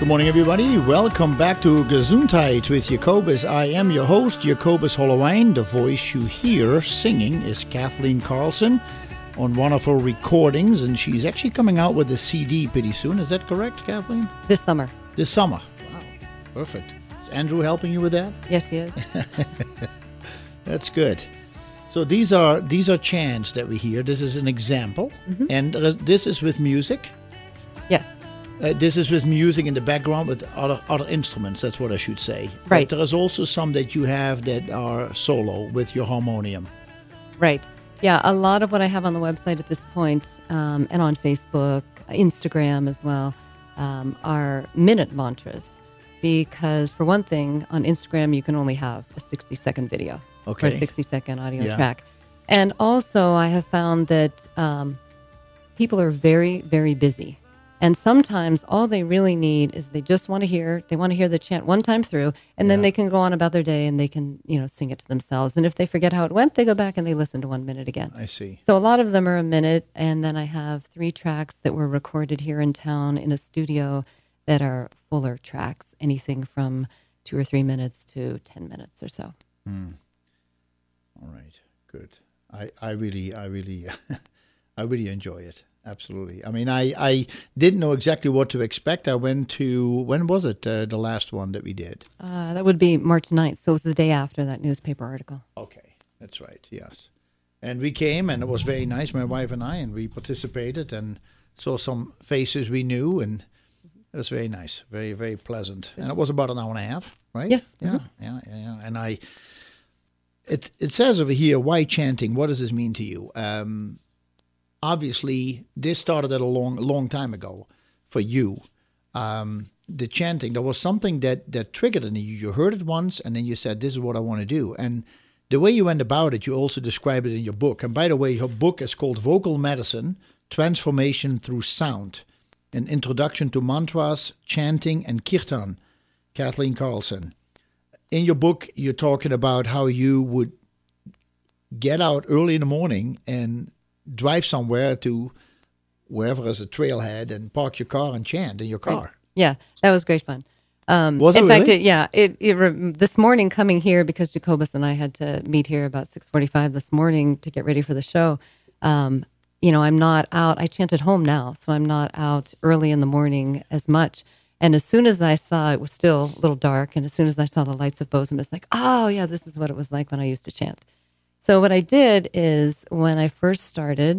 Good morning, everybody. Welcome back to Gesundheit with Jacobus. I am your host, Jacobus Hollowijn. The voice you hear singing is Kathleen Carlson on one of her recordings, and she's actually coming out with a CD pretty soon. Is that correct, Kathleen? This summer. This summer. Wow, perfect. Is Andrew helping you with that? Yes, he is. That's good. So these are chants that we hear. This is an example, and this is with music. Yes. This is with music in the background with other instruments, that's what I should say. Right. But there is also some that you have that are solo with your harmonium. Right. Yeah, a lot of what I have on the website at this point, and on Facebook, Instagram as well, are minute mantras. Because for one thing, on Instagram, you can only have a 60-second video or a 60-second audio track. And also, I have found that people are very, very busy. And sometimes all they really need is they want to hear the chant one time through, and then they can go on about their day and they can, sing it to themselves. And if they forget how it went, they go back and they listen to 1 minute again. I see. So a lot of them are a minute, and then I have 3 tracks that were recorded here in town in a studio that are fuller tracks, anything from 2 or 3 minutes to 10 minutes or so. All right, good. I really I really enjoy it. Absolutely. I mean, I didn't know exactly what to expect. I went to, when was it, the last one that we did? That would be March 9th, so it was the day after that newspaper article. Okay, that's right, yes. And we came, and it was very nice, my wife and I, and we participated and saw some faces we knew, and it was very nice, very, very pleasant. And it was about an hour and a half, right? Yes. Yeah, yeah. And it says over here, why chanting? What does this mean to you? Obviously, this started at a long time ago for you. The chanting, there was something that triggered it in you. You heard it once, and then you said, this is what I want to do. And the way you went about it, you also describe it in your book. And by the way, your book is called Vocal Medicine, Transformation Through Sound, an Introduction to Mantras, Chanting, and Kirtan, Kathleen Carlson. In your book, you're talking about how you would get out early in the morning and drive somewhere to wherever is a trailhead and park your car and chant in your car. Right. Yeah, that was great fun. Was it in really? fact, this morning coming here, because Jacobus and I had to meet here about 6:45 this morning to get ready for the show, I'm not out. I chant at home now, so I'm not out early in the morning as much. And as soon as I saw, it was still a little dark, and as soon as I saw the lights of Bozeman, it's like, oh yeah, this is what it was like when I used to chant. So what I did is, when I first started,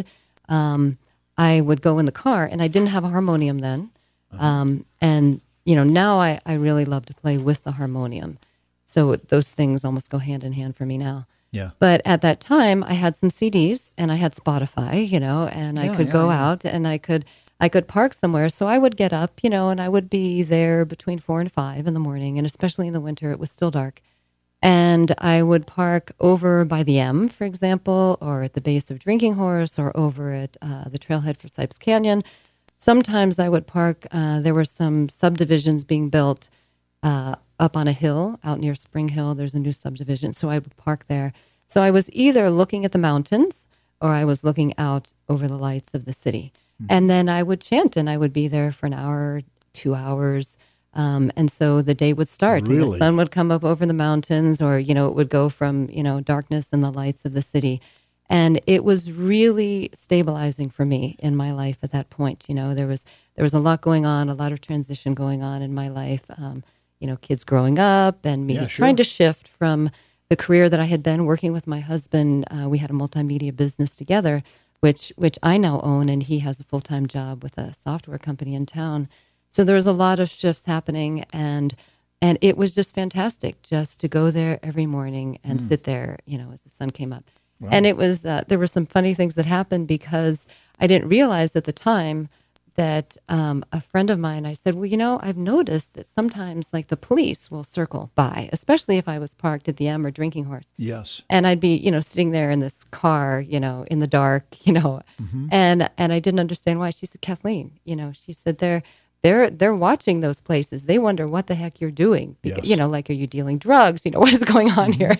I would go in the car, and I didn't have a harmonium then. And, now I really love to play with the harmonium. So those things almost go hand in hand for me now. Yeah. But at that time, I had some CDs, and I had Spotify, and I could go out, and I could park somewhere. So I would get up, and I would be there between 4 and 5 in the morning, and especially in the winter, it was still dark. And I would park over by the M, for example, or at the base of Drinking Horse, or over at the trailhead for Sipes Canyon. Sometimes I would park, there were some subdivisions being built up on a hill out near Spring Hill. There's a new subdivision, so I would park there. So I was either looking at the mountains, or I was looking out over the lights of the city. And then I would chant, and I would be there for an hour, 2 hours. And so the day would start, Really? and the sun would come up over the mountains, or, it would go from, darkness and the lights of the city. And it was really stabilizing for me in my life at that point. There was a lot going on, a lot of transition going on in my life. Kids growing up, and me trying to shift from the career that I had been working with my husband. We had a multimedia business together, which I now own, and he has a full-time job with a software company in town. So there was a lot of shifts happening, and it was just fantastic just to go there every morning and sit there, as the sun came up. Wow. And it was there were some funny things that happened, because I didn't realize at the time that a friend of mine, I said, well, I've noticed that sometimes, like, the police will circle by, especially if I was parked at the M or Drinking Horse. Yes. And I'd be, sitting there in this car, in the dark, and I didn't understand why. She said, Kathleen, she said, they're watching those places. They wonder what the heck you're doing. Yes. Like, are you dealing drugs? What is going on here?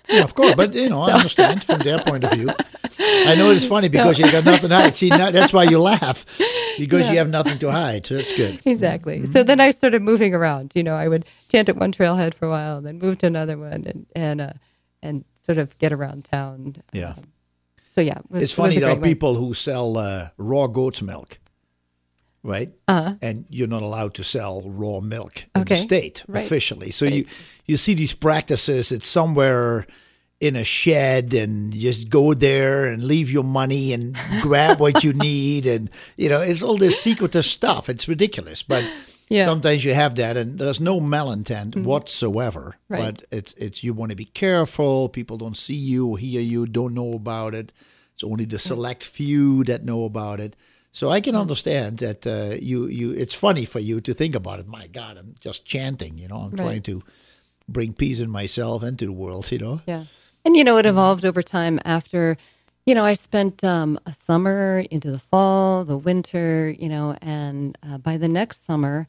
Yeah, of course. But, I understand from their point of view. I know it's funny because you got nothing to hide. See, that's why you laugh, because you have nothing to hide. So that's good. Exactly. So then I started moving around. I would chant at one trailhead for a while, then move to another one, and sort of get around town. Yeah. So yeah, it's funny. There are people who sell raw goat's milk, right? And you're not allowed to sell raw milk in the state officially. So you see these practices. It's somewhere in a shed, and you just go there and leave your money and grab what you need, and it's all this secretive stuff. It's ridiculous, but sometimes you have that, and there's no malintent whatsoever. Right. But it's you want to be careful. People don't see you, hear you, don't know about it. It's only the select few that know about it. So I can understand that you. It's funny for you to think about it. My God, I'm just chanting. I'm trying to bring peace in myself and to the world. Yeah. And, it evolved over time after, I spent a summer into the fall, the winter, and by the next summer,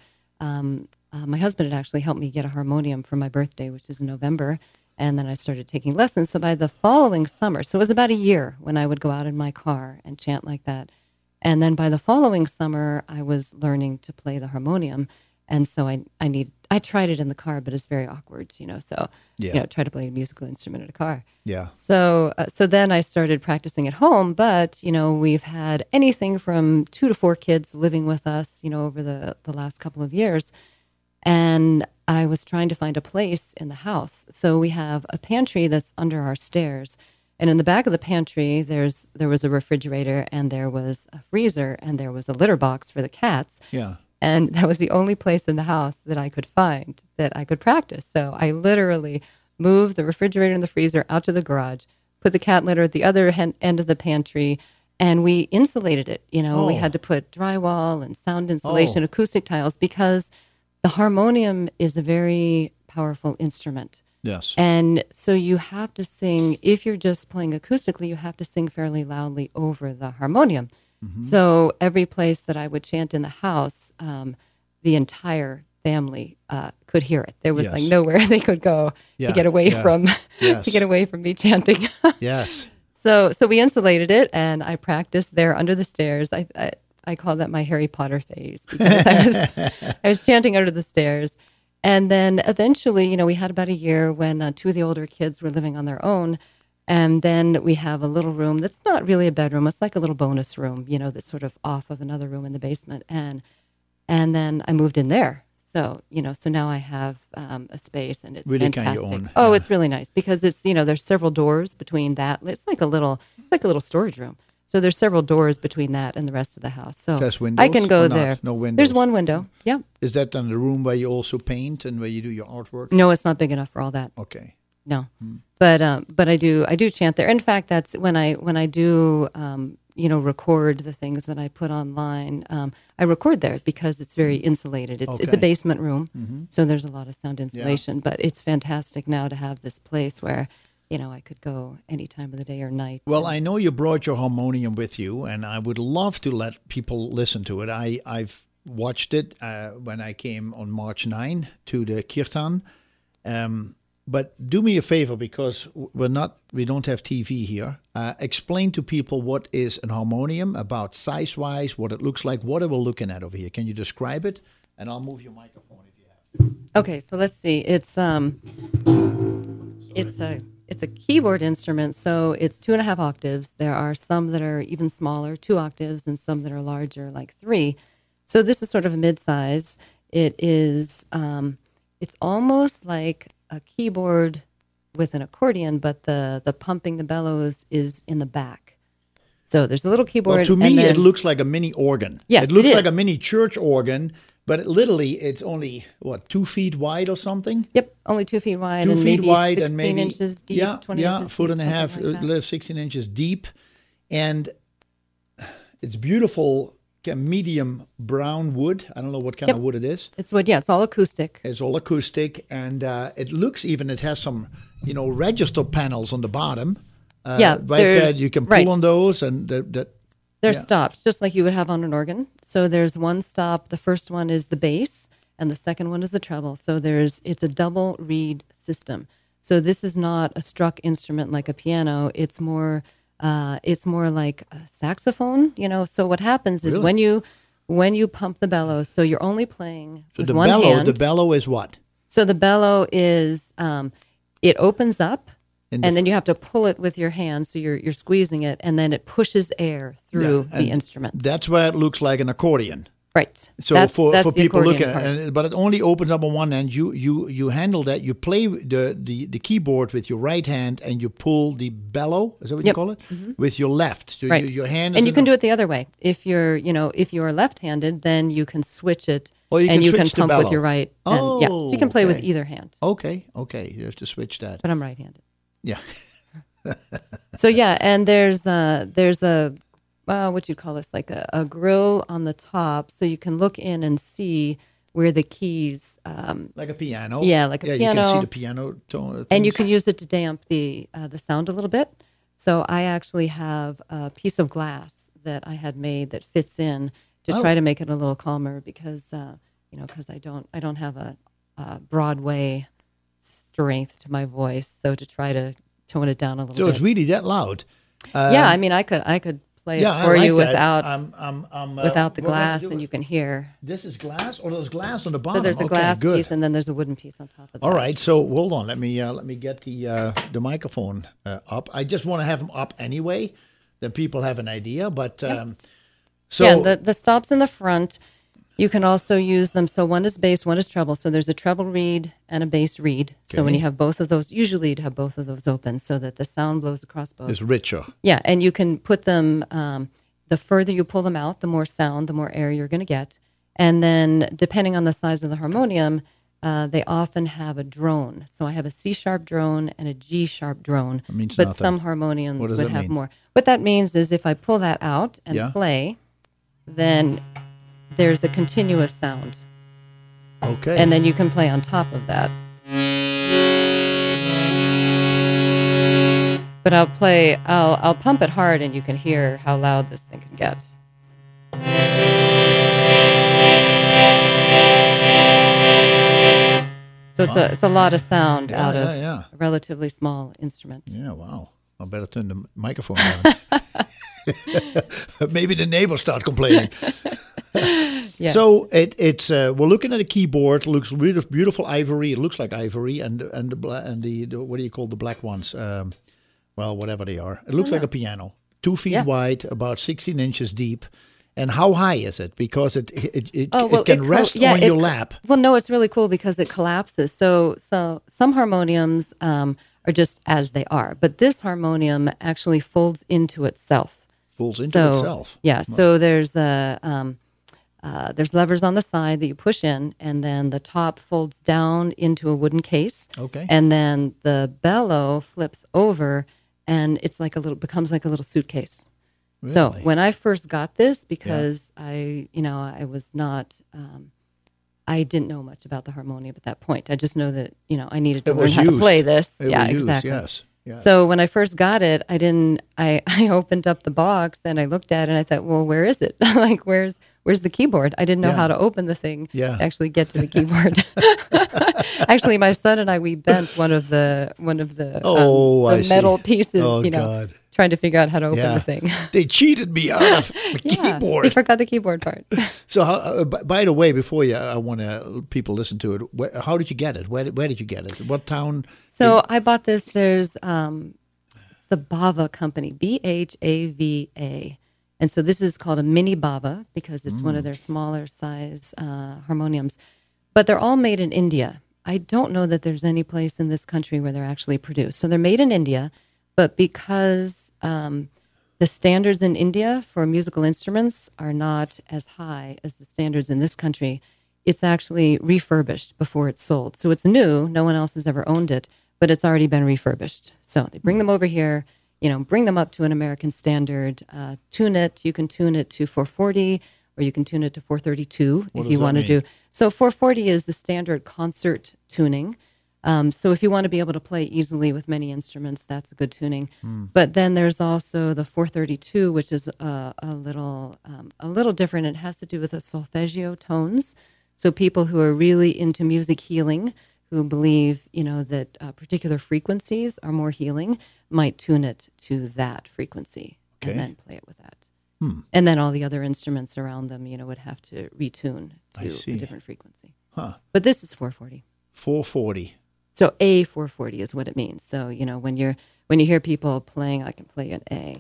my husband had actually helped me get a harmonium for my birthday, which is in November. And then I started taking lessons. So by the following summer, so it was about a year when I would go out in my car and chant like that. And then by the following summer, I was learning to play the harmonium. And so I tried it in the car, but it's very awkward, so, try to play a musical instrument in a car. Yeah. So then I started practicing at home, but, we've had anything from 2 to 4 kids living with us, over the last couple of years. And I was trying to find a place in the house. So we have a pantry that's under our stairs. And in the back of the pantry, there was a refrigerator, and there was a freezer, and there was a litter box for the cats. Yeah. And that was the only place in the house that I could find that I could practice. So I literally moved the refrigerator and the freezer out to the garage, put the cat litter at the other end of the pantry, and we insulated it. We had to put drywall and sound insulation, acoustic tiles, because the harmonium is a very powerful instrument. Yes. And so you have to sing, if you're just playing acoustically, you have to sing fairly loudly over the harmonium. Mm-hmm. So every place that I would chant in the house, the entire family could hear it. There was like nowhere they could go to get away from to get away from me chanting. Yes. So we insulated it, and I practiced there under the stairs. I call that my Harry Potter phase, because I was chanting under the stairs. And then eventually, we had about a year when 2 of the older kids were living on their own. And then we have a little room that's not really a bedroom. It's like a little bonus room, that's sort of off of another room in the basement. And then I moved in there. So, so now I have a space, and it's really fantastic. Kind of own. Oh, it's really nice because it's, there's several doors between that. It's like a little storage room. So there's several doors between that and the rest of the house. So There's windows I can go or not? there. No windows. There's one window. Yeah. Is that in the room where you also paint and where you do your artwork? No, it's not big enough for all that. Okay. No, but I do chant there. In fact, that's when I do record the things that I put online. I record there because it's very insulated. It's a basement room, so there's a lot of sound insulation. But it's fantastic now to have this place where I could go any time of the day or night. Well, I know you brought your harmonium with you, and I would love to let people listen to it. I've watched it when I came on March 9 to the Kirtan. But do me a favor, because we don't have TV here. Explain to people what is an harmonium, about size-wise, what it looks like, what are we looking at over here. Can you describe it? And I'll move your microphone if you have to. Okay, so let's see. It's a keyboard instrument, so it's 2.5 octaves. There are some that are even smaller, 2 octaves, and some that are larger, like 3. So this is sort of a mid-size. It is. It's almost like a keyboard with an accordion, but the pumping, the bellows is in the back. So there's a little keyboard. Well, to me, it looks like a mini organ. Yes, it looks it like a is. mini church organ, but literally it's only, 2 feet wide or something? Yep, only 2 feet wide 2 and feet maybe wait 16 and maybe inches deep, 20 inches foot deep, and a half, something like that. 16 inches deep, and it's beautiful, medium brown wood. I don't know what kind of wood it is. It's wood, yeah. It's all acoustic. It's all acoustic, and it looks it has some, register panels on the bottom. Right there, you can pull on those, and They're stops, just like you would have on an organ. So there's one stop. The first one is the bass, and the second one is the treble. So it's a double reed system. So this is not a struck instrument like a piano. It's more like a saxophone. So what happens is Really? when you pump the bellow, so you're only playing So with the one bellow, hand. the bellow is what? So the bellow is it opens up, In and then you have to pull it with your hand. So you're squeezing it, and then it pushes air through the and instrument. That's why it looks like an accordion. Right. So that's for the people looking, accordion part. but it only opens up on one end. You handle that. You play the keyboard with your right hand, and you pull the bellow. Is that what you Yep. call it? With your left. So Right. your hand. Is And you in can the- do it the other way. If you're left-handed, then you can switch it, Oh, you and can you can switch the pump with bellow. your right. And, yeah, so you can play with okay. either hand. Okay. You have to switch that. But I'm right-handed. Yeah. So yeah, and there's a what you call this, like a grill on the top, so you can look in and see where the keys. Like a piano. Yeah, like a You can see piano. the piano tone. And you things. can use it to damp the sound a little bit. So I actually have a piece of glass that I had made that fits in to Oh. try to make it a little calmer because because I don't have a Broadway strength to my voice. So to try to tone it down a little So bit. it's really that loud. Yeah, I mean I could play Yeah, it for I like you that. without without the what am I glass, doing? and you can hear. This is glass, or there's glass on the So bottom. there's a Okay, glass good. piece, and then there's a wooden piece on top of that. All right, so hold on. Let me get the microphone up. I just want to have them up anyway, then people have an idea. But so Yeah, the stops in the front, you can also use them. So one is bass, one is treble. So there's a treble reed and a bass reed. So when Okay. you have both of those, usually you'd have both of those open so that the sound blows across both. it's richer. Yeah, and you can put them, the further you pull them out, the more sound, the more air you're going to get. And then depending on the size of the harmonium, they often have a drone. So I have a C-sharp drone and a G-sharp drone. That means but nothing. some harmoniums What does would that have mean? more. What that means is if I pull that out and Yeah. play, then there's a continuous sound. Okay. And then you can play on top of that. But I'll pump it hard and you can hear how loud this thing can get. So it's a lot of sound out of yeah. a relatively small instrument. Yeah, wow. I better turn the microphone down. Maybe the neighbors start complaining. Yes. So we're looking at a keyboard. It looks really beautiful ivory. It looks like ivory, and the what do you call the black ones? Well, whatever they are. It looks like a piano. 2 feet Yeah. wide, about 16 inches deep. And how high is it? Because it well, can it rest yeah, on your lap. Well, no, it's really cool because it collapses. So some harmoniums are just as they are, but this harmonium actually folds into itself. Folds into So, itself. Yeah. So there's levers on the side that you push in, and then the top folds down into a wooden case. Okay. And then the bellow flips over, and it's becomes like a little suitcase. So Really? when I first got this, because I was not, I didn't know much about the harmonium at that point. I just know that, I needed to It learn was how to used. play this. It Yeah, was used, exactly. yes. Yeah. So when I first got it, I opened up the box and I looked at it and I thought, well, where is it? Like, where's the keyboard? I didn't know Yeah. how to open the thing Yeah. to actually get to the keyboard. Actually, my son and we bent one of the I see. metal pieces, Oh, God. trying to figure out how to open Yeah. the thing. They cheated me out of the Yeah, keyboard. he forgot the keyboard part. So, by the way, before I want people listen to it. How did you get it? Where did you get it? What town? So I bought this. There's it's the Bava company, Bhava, and so this is called a mini Bava because it's one of their smaller size harmoniums. But they're all made in India. I don't know that there's any place in this country where they're actually produced. So they're made in India, but because the standards in India for musical instruments are not as high as the standards in this country, it's actually refurbished before it's sold. So it's new. No one else has ever owned it, but it's already been refurbished. So they bring them over here, bring them up to an American standard, tune it. You can tune it to 440 or you can tune it to 432 if does you that want to mean? do. So 440 is the standard concert tuning. So if you want to be able to play easily with many instruments, that's a good tuning. But then there's also the 432, which is a little different. It has to do with the solfeggio tones. So people who are really into music healing who believe, that particular frequencies are more healing might tune it to that frequency and then play it with that. And then all the other instruments around them, would have to retune to a different frequency. But this is 440. 440. So A 440 is what it means. So, when you hear people playing, I can play an A.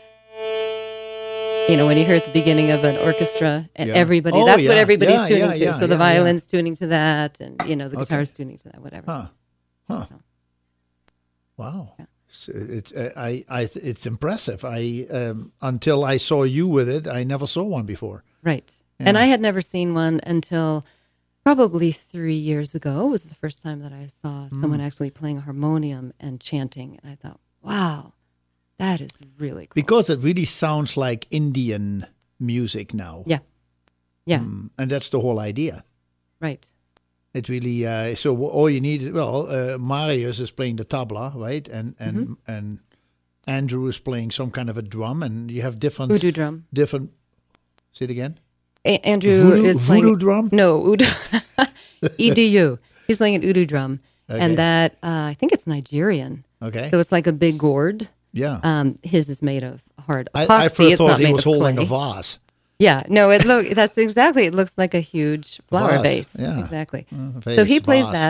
When you hear at the beginning of an orchestra and everybody, that's what everybody's tuning to. So the violin's tuning to that, and the guitar's tuning to that, whatever. So. Wow. Yeah. So it's impressive. Until I saw you with it, I never saw one before. Right. Yeah. And I had never seen one until probably 3 years ago. It was the first time that I saw someone actually playing a harmonium and chanting. And I thought, wow, that is really cool. Because it really sounds like Indian music now. Yeah. Yeah. And that's the whole idea. Right. It really, so all you need is, Marius is playing the tabla, right? And Andrew is playing some kind of a drum, and you have different... Udu drum. Say it again? Andrew is playing... Voodoo drum? No, Udu. EDU. He's playing an Udu drum. Okay. And that, I think it's Nigerian. Okay. So it's like a big gourd. Yeah. His is made of hard epoxy. I first thought he was holding clay. a vase. Yeah, no, that's exactly. It looks like a huge flower vase. Yeah. Exactly. So he plays that.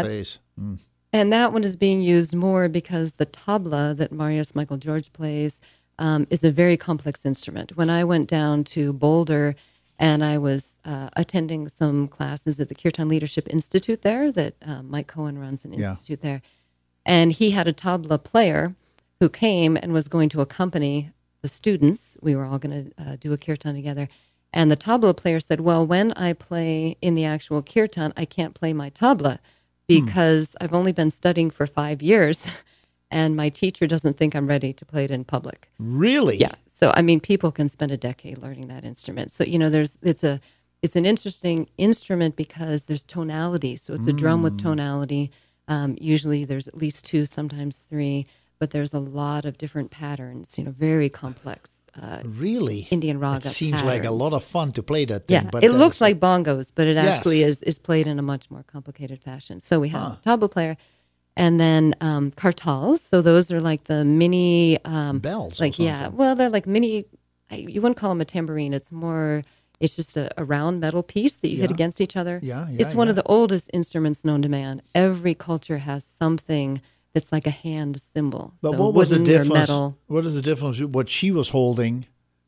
And that one is being used more because the tabla that Marius Michael George plays is a very complex instrument. When I went down to Boulder and I was attending some classes at the Kirtan Leadership Institute there, that Mike Cohen runs an institute there, and he had a tabla player who came and was going to accompany the students. We were all going to do a kirtan together. And the tabla player said, well, when I play in the actual kirtan, I can't play my tabla because I've only been studying for 5 years and my teacher doesn't think I'm ready to play it in public. Really? Yeah. So, people can spend a decade learning that instrument. So, it's an interesting instrument because there's tonality. So it's a drum with tonality. Usually there's at least 2, sometimes 3, but there's a lot of different patterns, very complex. Really? Indian raga It seems patterns. like a lot of fun to play that thing. Yeah, but it looks like bongos, but it actually is played in a much more complicated fashion. So we have a tabla player, and then kartals. So those are like the mini... bells like they're like mini... You wouldn't call them a tambourine. It's just a round metal piece that you hit against each other. It's one of the oldest instruments known to man. Every culture has something... It's like a hand cymbal. But so what was the difference? Metal. What is the difference between what she was holding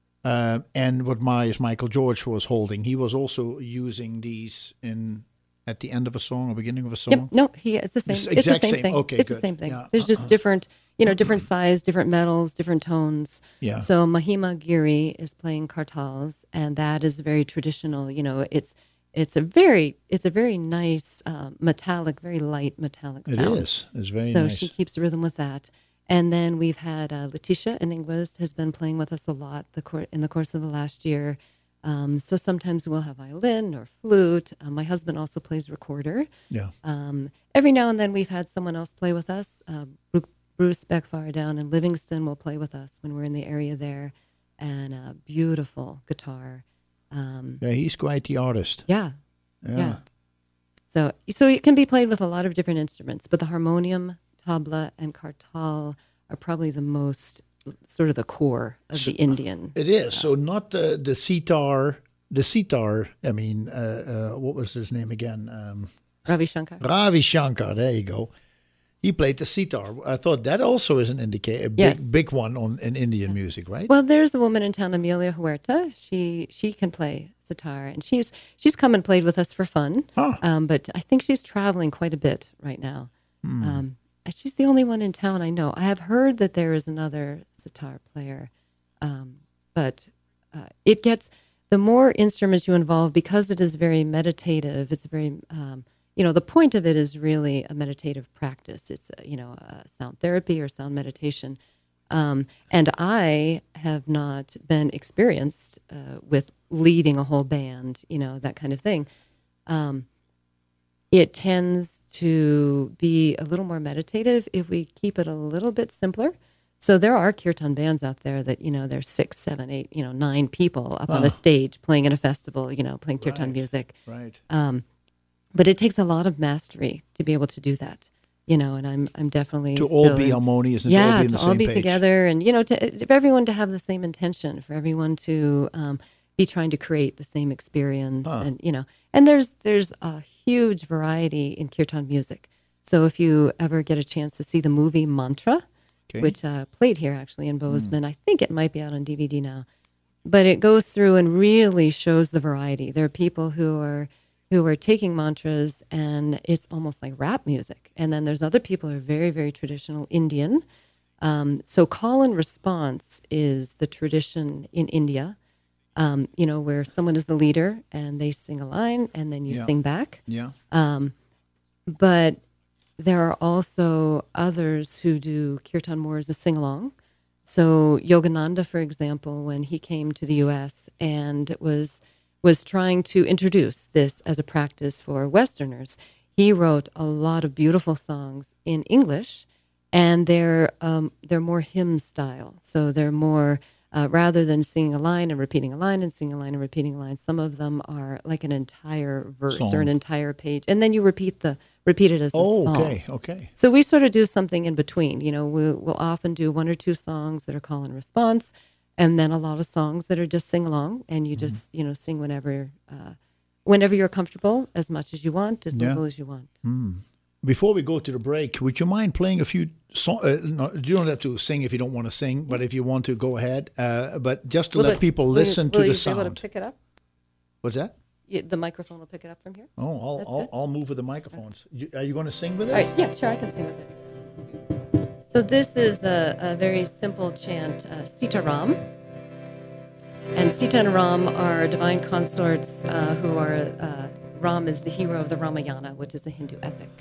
and what Marius Michael George was holding? He was also using these at the end of a song or beginning of a song? Yep. No, it's the same. It's the same thing. Okay, it's good. the same thing. Yeah. There's just different, different size, different metals, different tones. Yeah. So Mahima Giri is playing kartals, and that is very traditional. It's a very nice metallic, very light metallic sound. It is. It's very nice. So she keeps rhythm with that. And then we've had Letitia Iningwas has been playing with us a lot in the course of the last year. So sometimes we'll have violin or flute. My husband also plays recorder. Yeah. Every now and then we've had someone else play with us. Bruce Beckfar down in Livingston will play with us when we're in the area there. And a beautiful guitar. He's quite the artist. Yeah. So it can be played with a lot of different instruments, but the harmonium, tabla, and kartal are probably the most sort of the core of the Indian. It is. So not the sitar. The sitar. I mean, what was his name again? Ravi Shankar. Ravi Shankar. There you go. He played the sitar. I thought that also is an indicator, big one in Indian music, right? Well, there's a woman in town, Amelia Huerta. She can play sitar, and she's come and played with us for fun. But I think she's traveling quite a bit right now. She's the only one in town I know. I have heard that there is another sitar player, but it gets the more instruments you involve because it is very meditative. It's very the point of it is really a meditative practice. It's a sound therapy or sound meditation. And I have not been experienced with leading a whole band, that kind of thing. It tends to be a little more meditative if we keep it a little bit simpler. So there are kirtan bands out there that, there's 6, 7, 8, 9 people up on a stage playing in a festival, playing kirtan music. Right. but it takes a lot of mastery to be able to do that. And I'm definitely to all be harmonious and yeah, to all be on the to same all be page. together, and for everyone to have the same intention, for everyone to be trying to create the same experience, and there's a huge variety in kirtan music. So if you ever get a chance to see the movie Mantra, which played here actually in Bozeman, I think it might be out on DVD now, but it goes through and really shows the variety. There are people who are taking mantras, and it's almost like rap music. And then there's other people who are very, very traditional Indian. So call and response is the tradition in India, where someone is the leader and they sing a line and then you sing back. Yeah. But there are also others who do kirtan more as a sing-along. So Yogananda, for example, when he came to the U.S. and was trying to introduce this as a practice for Westerners, he wrote a lot of beautiful songs in English, and they're more hymn style. So they're more, rather than singing a line and repeating a line and singing a line and repeating a line, some of them are like an entire verse or an entire page, and then you repeat it as a song. Okay. So we sort of do something in between. We'll often do one or two songs that are call and response, and then a lot of songs that are just sing along, and you just sing whenever you're comfortable, as much as you want, as little as you want. Before we go to the break, would you mind playing a few songs? No, you don't have to sing if you don't want to sing, but if you want to, go ahead. But just to let people listen to the sound. Will you be able to pick it up? What's that? The microphone will pick it up from here. Oh, I'll move with the microphones. Are you going to sing with it? All right, yeah, sure, I can sing with it. So this is a very simple chant, Sita Ram. And Sita and Ram are divine consorts who are, Ram is the hero of the Ramayana, which is a Hindu epic.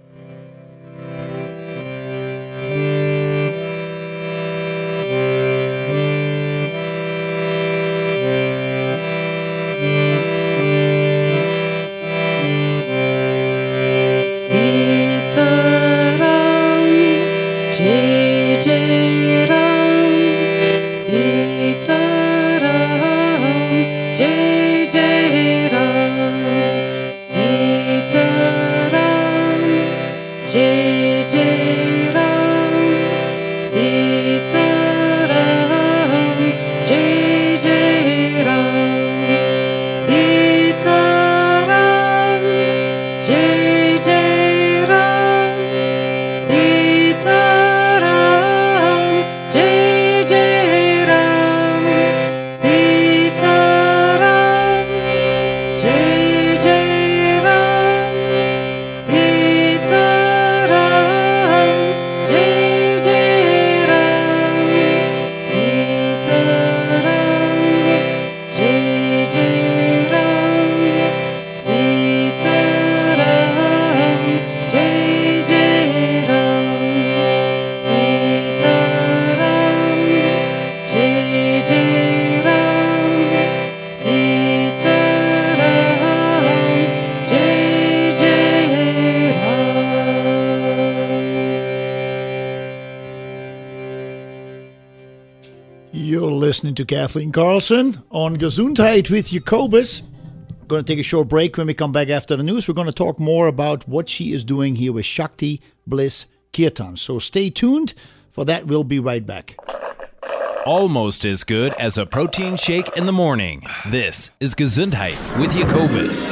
Listening to Kathleen Carlson on Gesundheit with Jacobus. Going to take a short break. When we come back after the news, we're going to talk more about what she is doing here with Shakti Bliss Kirtan. So stay tuned for that. We'll be right back. Almost as good as a protein shake in the morning. This is Gesundheit with Jacobus.